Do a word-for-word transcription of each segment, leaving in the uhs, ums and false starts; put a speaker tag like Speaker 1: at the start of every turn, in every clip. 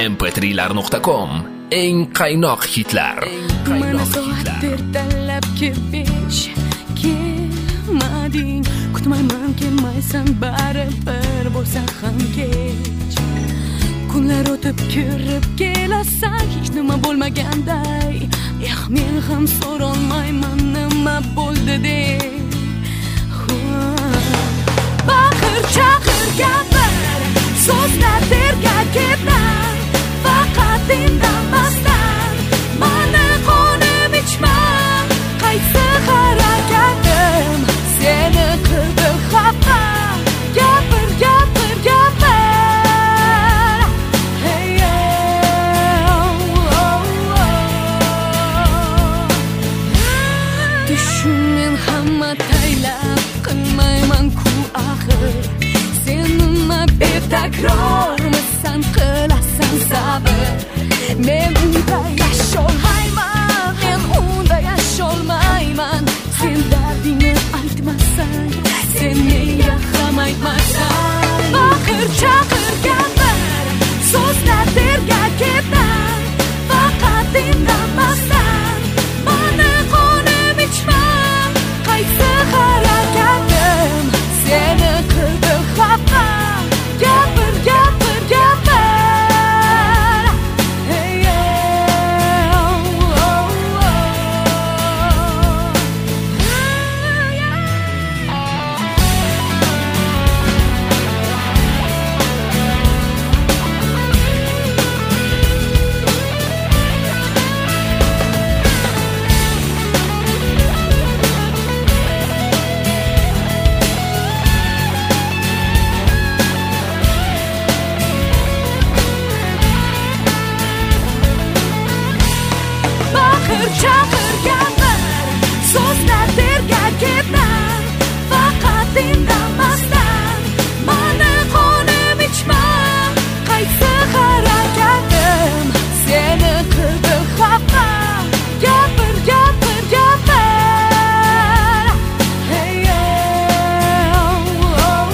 Speaker 1: em p three lar nuqta com eng qaynoq hitlar.
Speaker 2: Mana soatdir talab kelish kelmading, kutmayman kelmaysan, baribir bo'lsa ham kech. Kunlar o'tib kirib kelasan, hech nima bo'lmaganday. Eh, men ham so'rolmayman nima bo'ldi deb. Baqir chaqir gapir, so'zlar terga ketar, faqat indamasdan. Mani qonim ichma, qaysi harakatim seni qildi xafa. Gapir, gapir, gapir. Hey, oh, oh, oh. Tushimmen hamma taylab qilmayman ku axir. Sen nima betakrormisan, qilasan sabr. Men unda yasholmayman, men unda yasholmayman. Sen dardingni aytmasang, sen menga ham aytmasang. Baqir chaqir gapir, so'zlar terga ketar, faqat indamasdan. Mani qonim ichma, qaysi harakatim seni qildi xafa. Gapir, gapir, gapir. Hey, oh, oh, baqir chaqir gapir, so'zlar terga ketar, faqat indamasdan. Mani qonim ichma, qaysi harakatim seni qildi xafa. Gapir, gapir, gapir. Hey, oh, oh,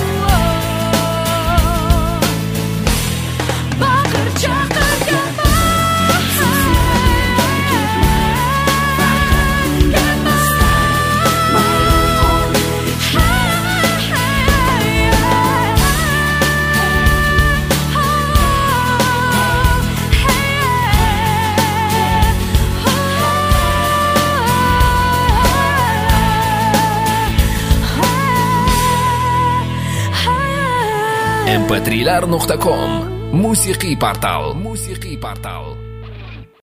Speaker 2: oh. Baqir chaqir gapir.
Speaker 1: em p three lar nuqta com musiqiy portal. Musiqiy portal.